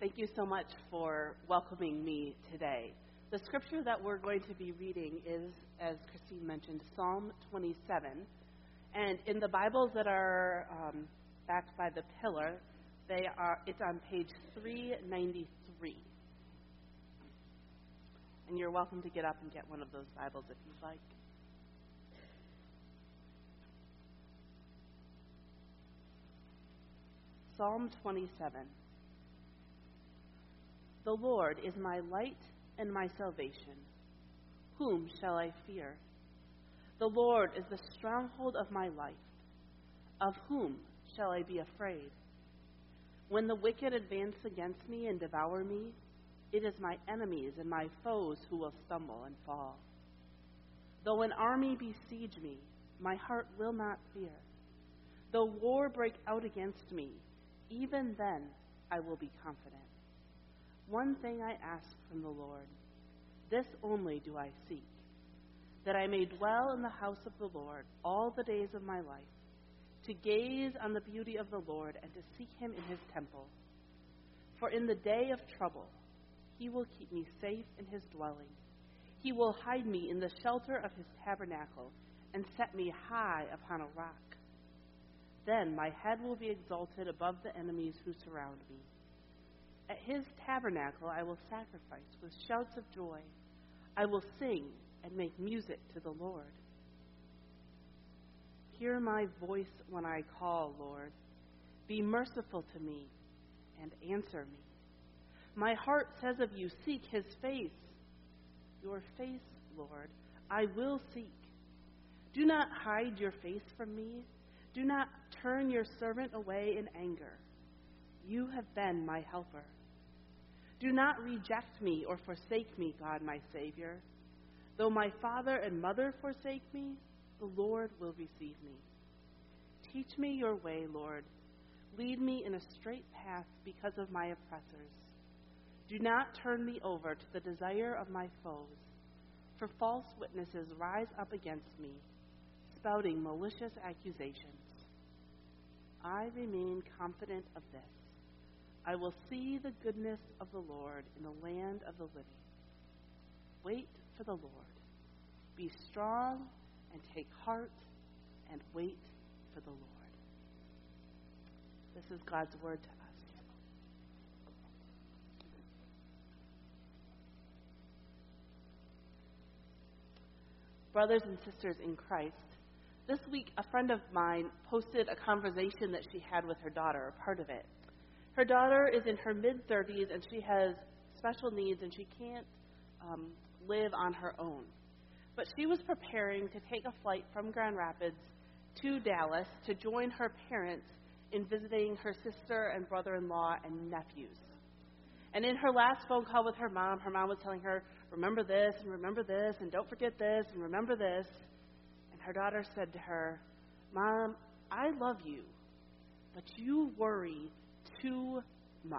Thank you so much for welcoming me today. The scripture that we're going to be reading is, as Christine mentioned, Psalm 27. And in the Bibles that are backed by the pillar, it's on page 393. And you're welcome to get up and get one of those Bibles if you'd like. Psalm 27. The Lord is my light and my salvation. Whom shall I fear? The Lord is the stronghold of my life. Of whom shall I be afraid? When the wicked advance against me and devour me, it is my enemies and my foes who will stumble and fall. Though an army besiege me, my heart will not fear. Though war break out against me, even then I will be confident. One thing I ask from the Lord, this only do I seek, that I may dwell in the house of the Lord all the days of my life, to gaze on the beauty of the Lord and to seek him in his temple. For in the day of trouble, he will keep me safe in his dwelling. He will hide me in the shelter of his tabernacle and set me high upon a rock. Then my head will be exalted above the enemies who surround me. At his tabernacle I will sacrifice with shouts of joy. I will sing and make music to the Lord. Hear my voice when I call, Lord. Be merciful to me and answer me. My heart says of you, seek his face. Your face, Lord, I will seek. Do not hide your face from me. Do not turn your servant away in anger. You have been my helper. Do not reject me or forsake me, God, my Savior. Though my father and mother forsake me, the Lord will receive me. Teach me your way, Lord. Lead me in a straight path because of my oppressors. Do not turn me over to the desire of my foes, for false witnesses rise up against me, spouting malicious accusations. I remain confident of this. I will see the goodness of the Lord in the land of the living. Wait for the Lord. Be strong and take heart and wait for the Lord. This is God's word to us. Brothers and sisters in Christ, this week a friend of mine posted a conversation that she had with her daughter, a part of it. Her daughter is in her mid-30s and she has special needs and she can't live on her own. But she was preparing to take a flight from Grand Rapids to Dallas to join her parents in visiting her sister and brother-in-law and nephews. And in her last phone call with her mom was telling her, remember this and don't forget this and remember this. And her daughter said to her, Mom, I love you, but you worry too much.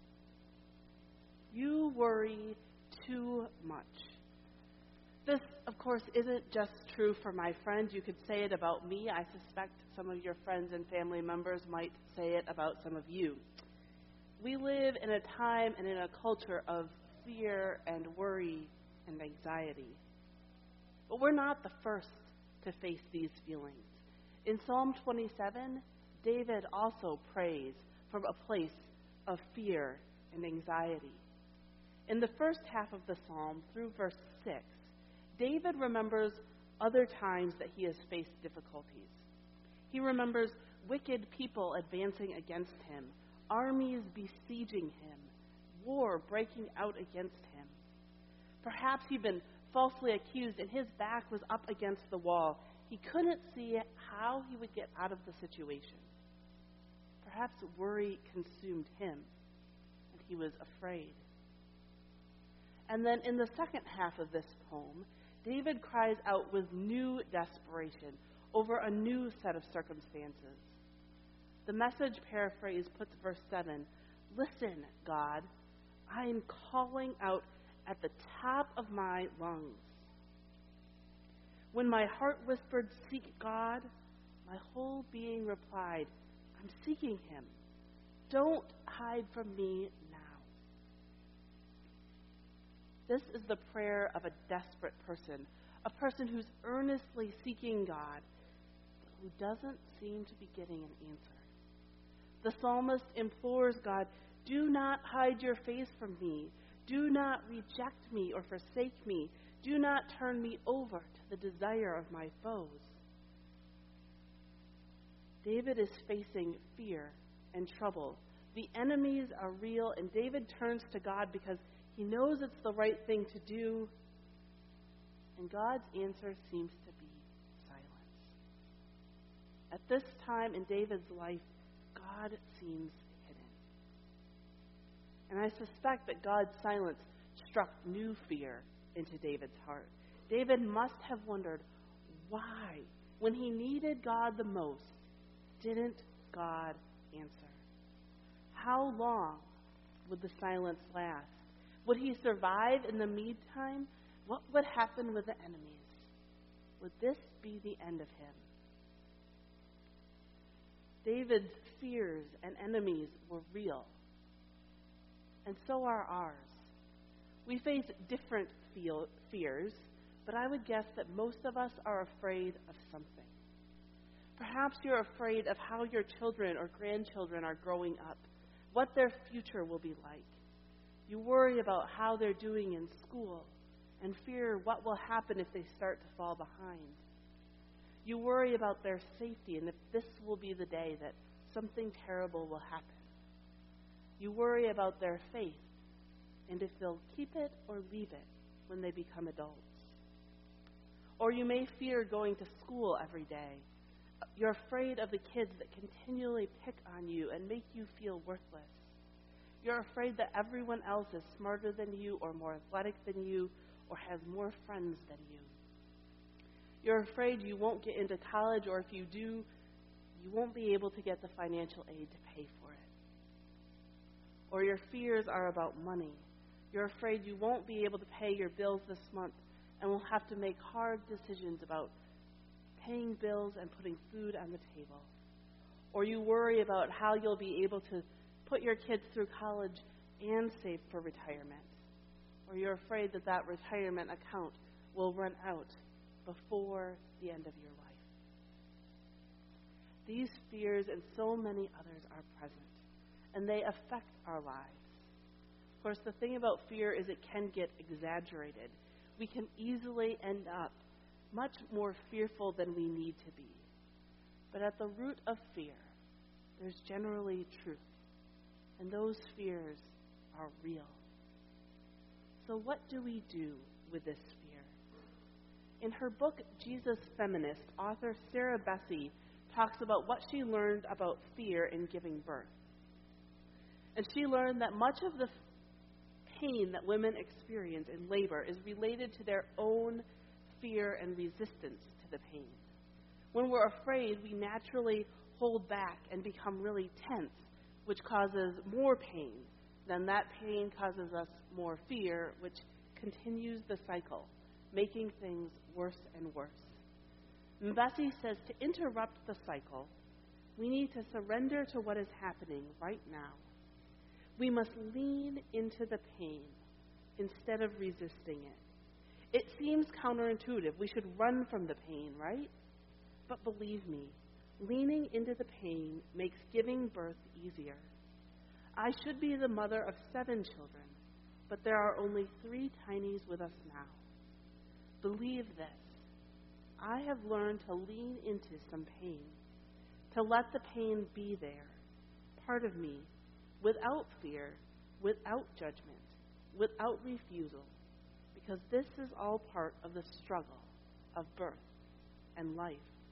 You worry too much. This, of course, isn't just true for my friend. You could say it about me. I suspect some of your friends and family members might say it about some of you. We live in a time and in a culture of fear and worry and anxiety. But we're not the first to face these feelings. In Psalm 27, David also prays from a place of fear and anxiety. In the first half of the psalm, through verse 6, David remembers other times that he has faced difficulties. He remembers wicked people advancing against him, armies besieging him, war breaking out against him. Perhaps he'd been falsely accused and his back was up against the wall. He couldn't see how he would get out of the situation. Perhaps worry consumed him, and he was afraid. And then in the second half of this poem, David cries out with new desperation over a new set of circumstances. The Message paraphrase puts verse 7, Listen, God, I am calling out at the top of my lungs. When my heart whispered, Seek God, my whole being replied, I'm seeking him. Don't hide from me now. This is the prayer of a desperate person, a person who's earnestly seeking God, but who doesn't seem to be getting an answer. The psalmist implores God, do not hide your face from me. Do not reject me or forsake me. Do not turn me over to the desire of my foes. David is facing fear and trouble. The enemies are real, and David turns to God because he knows it's the right thing to do, and God's answer seems to be silence. At this time in David's life, God seems hidden. And I suspect that God's silence struck new fear into David's heart. David must have wondered why, when he needed God the most, didn't God answer? How long would the silence last? Would he survive in the meantime? What would happen with the enemies? Would this be the end of him? David's fears and enemies were real, and so are ours. We face different fears, but I would guess that most of us are afraid of something. Perhaps you're afraid of how your children or grandchildren are growing up, what their future will be like. You worry about how they're doing in school and fear what will happen if they start to fall behind. You worry about their safety and if this will be the day that something terrible will happen. You worry about their faith and if they'll keep it or leave it when they become adults. Or you may fear going to school every day. You're afraid of the kids that continually pick on you and make you feel worthless. You're afraid that everyone else is smarter than you or more athletic than you or has more friends than you. You're afraid you won't get into college, or if you do, you won't be able to get the financial aid to pay for it. Or your fears are about money. You're afraid you won't be able to pay your bills this month and will have to make hard decisions about paying bills and putting food on the table. Or you worry about how you'll be able to put your kids through college and save for retirement. Or you're afraid that that retirement account will run out before the end of your life. These fears and so many others are present, and they affect our lives. Of course, the thing about fear is it can get exaggerated. We can easily end up much more fearful than we need to be. But at the root of fear, there's generally truth, and those fears are real. So what do we do with this fear? In her book, Jesus Feminist, author Sarah Bessey talks about what she learned about fear in giving birth. And she learned that much of the pain that women experience in labor is related to their own fear and resistance to the pain. When we're afraid, we naturally hold back and become really tense, which causes more pain. Then that pain causes us more fear, which continues the cycle, making things worse and worse. And Bessey says to interrupt the cycle, we need to surrender to what is happening right now. We must lean into the pain instead of resisting it. It seems counterintuitive. We should run from the pain, right? But believe me, leaning into the pain makes giving birth easier. I should be the mother of 7 children, but there are only 3 tinies with us now. Believe this. I have learned to lean into some pain, to let the pain be there, part of me, without fear, without judgment, without refusal, because this is all part of the struggle of birth and life.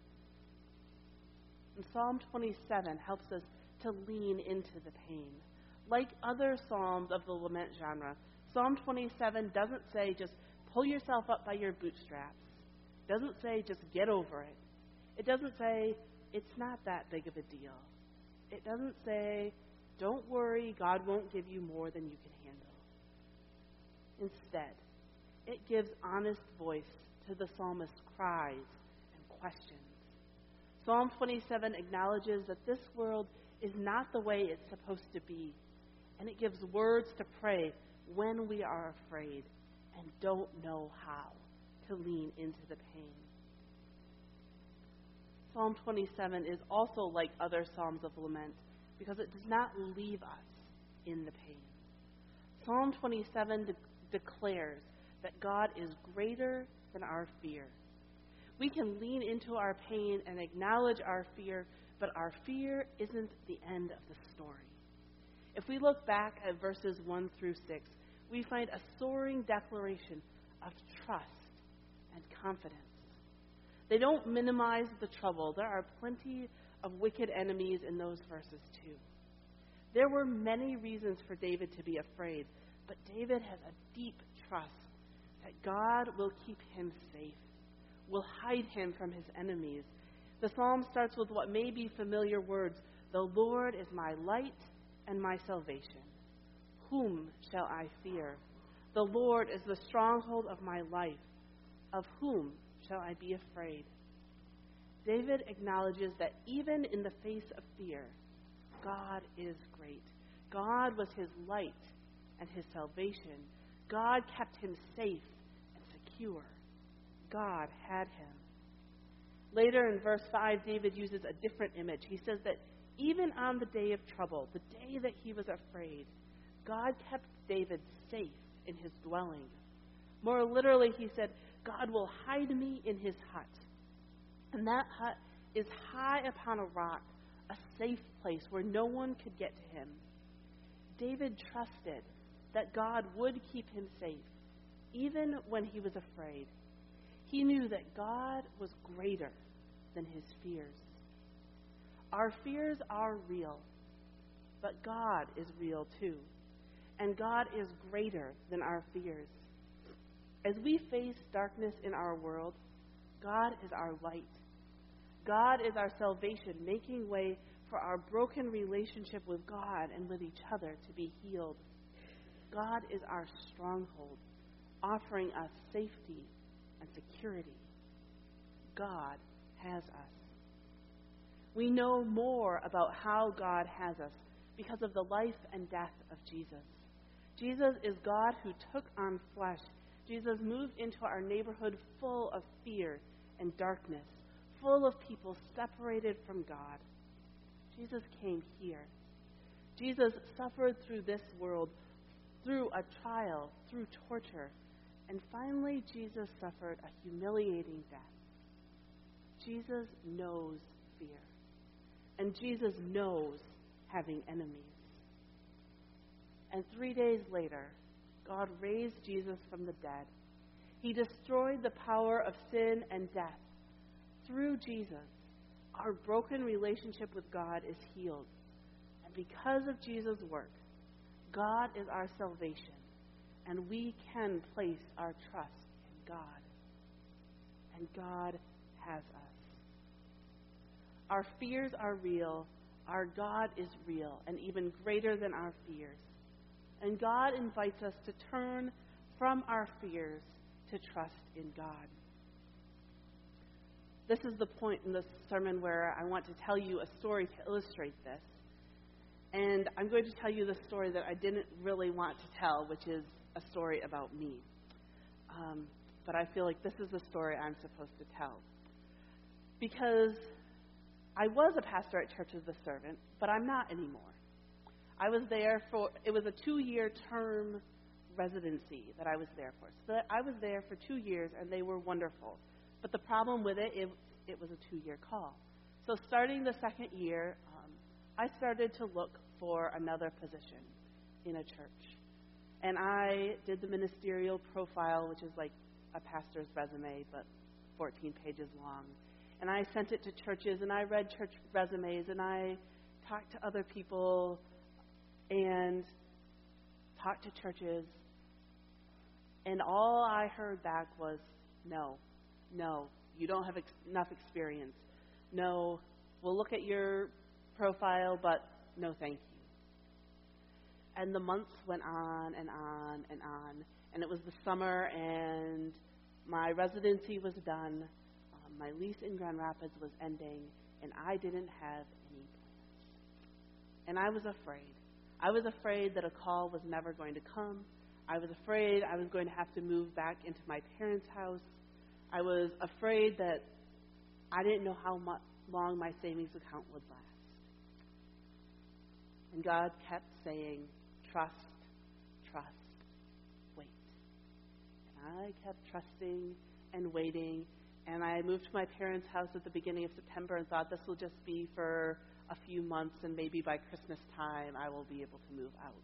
And Psalm 27 helps us to lean into the pain. Like other psalms of the lament genre, Psalm 27 doesn't say just pull yourself up by your bootstraps. It doesn't say just get over it. It doesn't say it's not that big of a deal. It doesn't say don't worry, God won't give you more than you can handle. Instead, it gives honest voice to the psalmist's cries and questions. Psalm 27 acknowledges that this world is not the way it's supposed to be, and it gives words to pray when we are afraid and don't know how to lean into the pain. Psalm 27 is also like other Psalms of lament because it does not leave us in the pain. Psalm 27 declares that God is greater than our fear. We can lean into our pain and acknowledge our fear, but our fear isn't the end of the story. If we look back at verses 1 through 6, we find a soaring declaration of trust and confidence. They don't minimize the trouble. There are plenty of wicked enemies in those verses too. There were many reasons for David to be afraid, but David has a deep trust that God will keep him safe, will hide him from his enemies. The psalm starts with what may be familiar words: "The Lord is my light and my salvation. Whom shall I fear? The Lord is the stronghold of my life. Of whom shall I be afraid?" David acknowledges that even in the face of fear, God is great. God was his light and his salvation. God kept him safe and secure. God had him. Later in verse 5, David uses a different image. He says that even on the day of trouble, the day that he was afraid, God kept David safe in his dwelling. More literally, he said, God will hide me in his hut. And that hut is high upon a rock, a safe place where no one could get to him. David trusted that God would keep him safe, even when he was afraid. He knew that God was greater than his fears. Our fears are real, but God is real too. And God is greater than our fears. As we face darkness in our world, God is our light. God is our salvation, making way for our broken relationship with God and with each other to be healed. God is our stronghold, offering us safety and security. God has us. We know more about how God has us because of the life and death of Jesus. Jesus is God who took on flesh. Jesus moved into our neighborhood full of fear and darkness, full of people separated from God. Jesus came here. Jesus suffered through this world, through a trial, through torture, and finally Jesus suffered a humiliating death. Jesus knows fear, and Jesus knows having enemies. And 3 days later, God raised Jesus from the dead. He destroyed the power of sin and death. Through Jesus, our broken relationship with God is healed. And because of Jesus' work, God is our salvation, and we can place our trust in God. And God has us. Our fears are real. Our God is real and even greater than our fears. And God invites us to turn from our fears to trust in God. This is the point in this sermon where I want to tell you a story to illustrate this. And I'm going to tell you the story that I didn't really want to tell, which is a story about me. But I feel like this is the story I'm supposed to tell. Because I was a pastor at Church of the Servant, but I'm not anymore. It was a 2-year term residency that I was there for. So I was there for 2 years, and they were wonderful. But the problem with it was a 2-year call. So starting the second year, I started to look for another position in a church. And I did the ministerial profile, which is like a pastor's resume, but 14 pages long. And I sent it to churches, and I read church resumes, and I talked to other people and talked to churches. And all I heard back was, no, you don't have enough experience. No, we'll look at your profile, but no thank you. And the months went on and on and on. And it was the summer, and my residency was done. My lease in Grand Rapids was ending, and I didn't have any plans. And I was afraid. I was afraid that a call was never going to come. I was afraid I was going to have to move back into my parents' house. I was afraid that I didn't know how long my savings account would last. And God kept saying, trust, trust, wait. And I kept trusting and waiting. And I moved to my parents' house at the beginning of September and thought this will just be for a few months, and maybe by Christmas time I will be able to move out.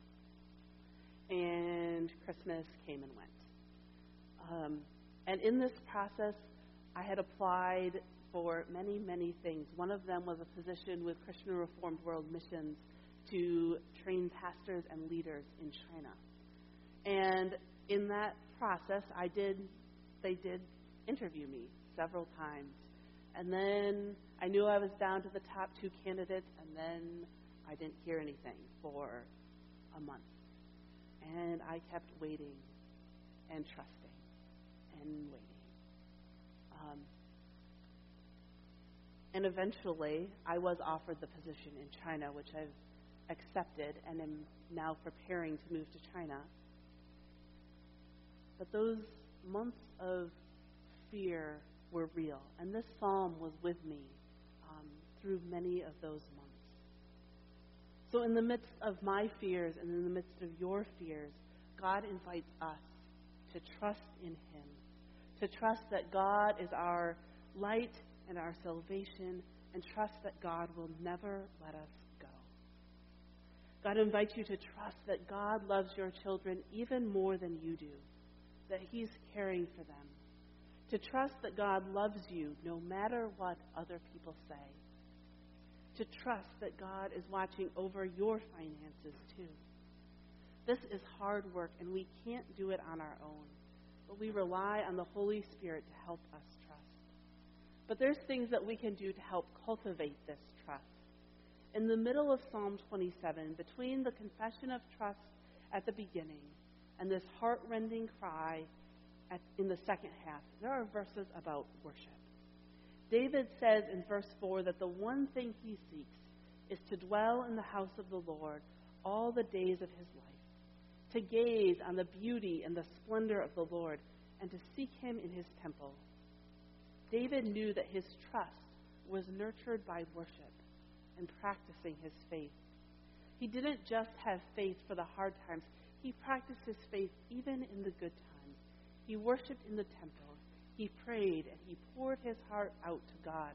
And Christmas came and went. And in this process, I had applied for many, many things. One of them was a position with Christian Reformed World Missions to train pastors and leaders in China. And in that process, they did interview me several times. And then I knew I was down to the top 2 candidates, and then I didn't hear anything for a month. And I kept waiting and trusting and waiting. And eventually, I was offered the position in China, which I've accepted and am now preparing to move to China. But those months of fear were real, and this psalm was with me through many of those months. So in the midst of my fears and in the midst of your fears, God invites us to trust in Him, to trust that God is our light and our salvation, and trust that God will never let us go. God invites you to trust that God loves your children even more than you do, that He's caring for them, to trust that God loves you no matter what other people say, to trust that God is watching over your finances too. This is hard work, and we can't do it on our own, but we rely on the Holy Spirit to help us trust. But there's things that we can do to help cultivate this trust. In the middle of Psalm 27, between the confession of trust at the beginning and this heart-rending cry in the second half, there are verses about worship. David says in verse 4 that the one thing he seeks is to dwell in the house of the Lord all the days of his life, to gaze on the beauty and the splendor of the Lord, and to seek Him in His temple. David knew that his trust was nurtured by worship and practicing his faith. He didn't just have faith for the hard times. He practiced his faith even in the good times. He worshiped in the temple. He prayed, and he poured his heart out to God.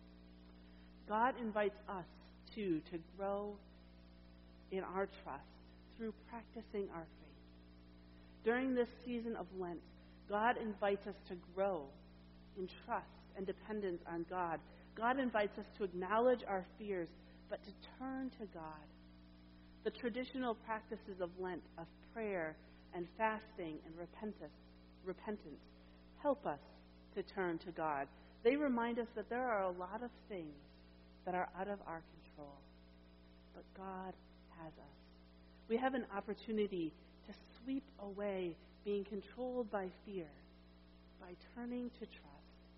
God invites us, too, to grow in our trust through practicing our faith. During this season of Lent, God invites us to grow in trust and dependence on God. God invites us to acknowledge our fears, but to turn to God. The traditional practices of Lent, of prayer and fasting and repentance, help us to turn to God. They remind us that there are a lot of things that are out of our control, but God has us. We have an opportunity to sweep away being controlled by fear by turning to trust.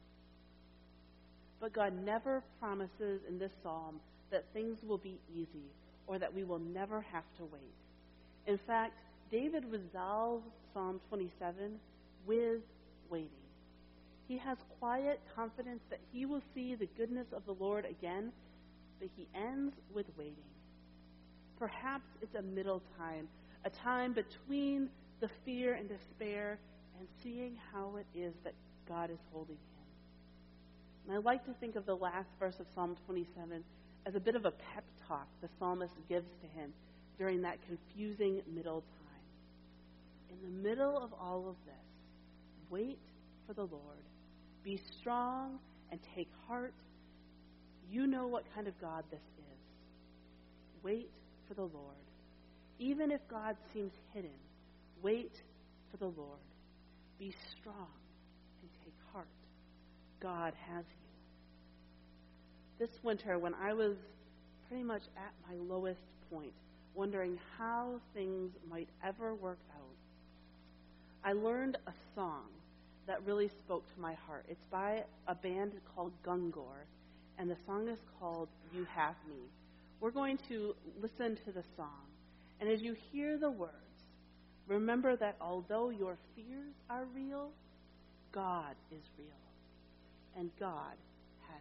But God never promises in this psalm that things will be easy or that we will never have to wait. In fact, David resolves Psalm 27 with waiting. He has quiet confidence that he will see the goodness of the Lord again, but he ends with waiting. Perhaps it's a middle time, a time between the fear and despair and seeing how it is that God is holding him. And I like to think of the last verse of Psalm 27 as a bit of a pep talk the psalmist gives to him during that confusing middle time. In the middle of all of this, wait for the Lord. Be strong and take heart. You know what kind of God this is. Wait for the Lord. Even if God seems hidden, wait for the Lord. Be strong and take heart. God has you. This winter, when I was pretty much at my lowest point, wondering how things might ever work out, I learned a song that really spoke to my heart. It's by a band called Gungor, and the song is called You Have Me. We're going to listen to the song, and as you hear the words, Remember that although your fears are real, God is real, and God has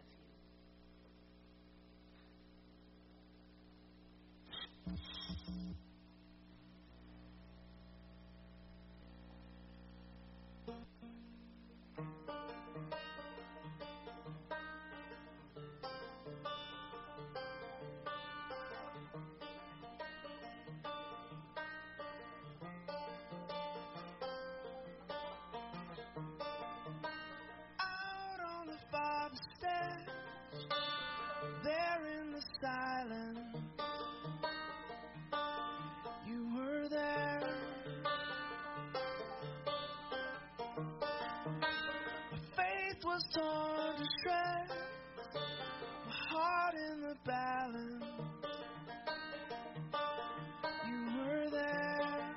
you. Out on the farm steps, there in the silence, you were there. My faith was torn to shreds, my heart in the balance, you were there.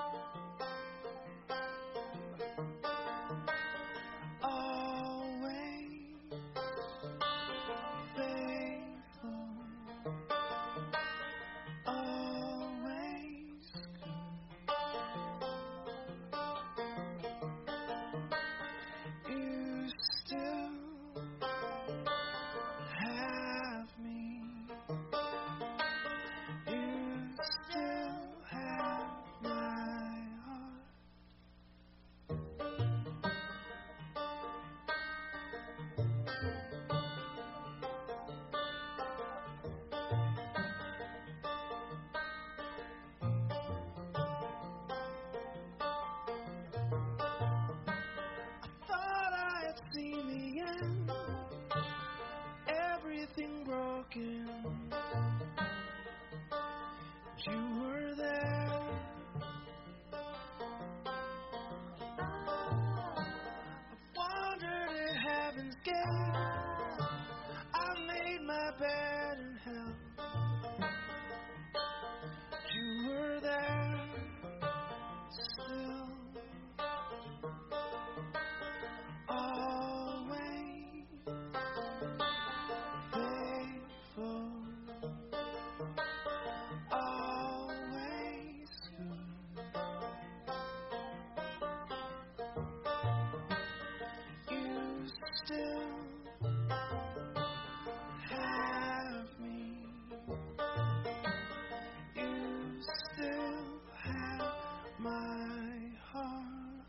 Always faithful, always good. You still have me. You still have my heart. Thought I had seen the end, everything broken. You were there. I wandered at heaven's gate. I made my bed in hell. You were there still. Always faithful, always good. You still have me. You still have my heart.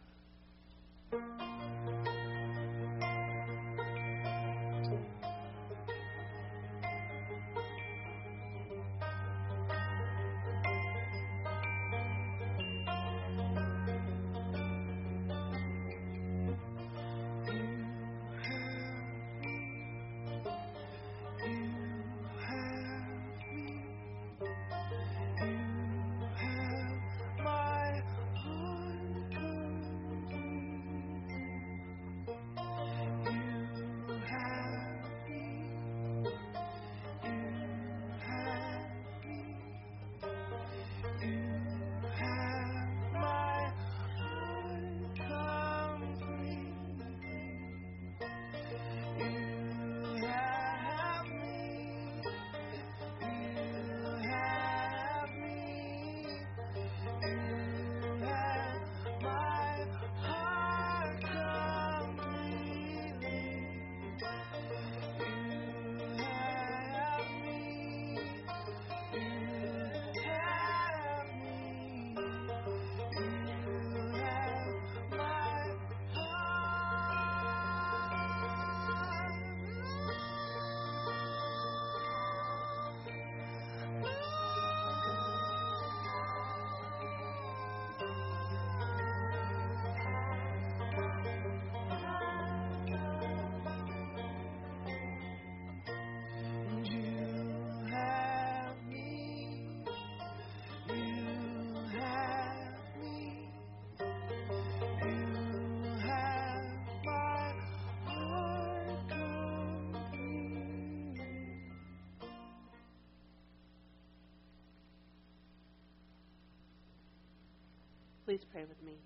Please pray with me.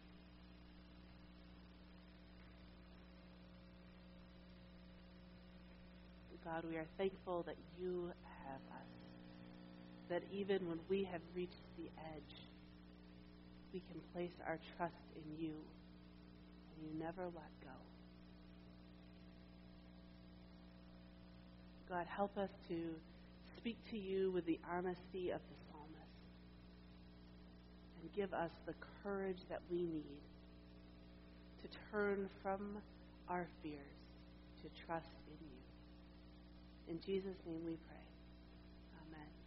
God, we are thankful that you have us, that even when we have reached the edge, we can place our trust in you, and you never let go. God, help us to speak to you with the honesty of the psalmist, and give us the courage that we need to turn from our fears to trust in you. In Jesus' name we pray. Amen.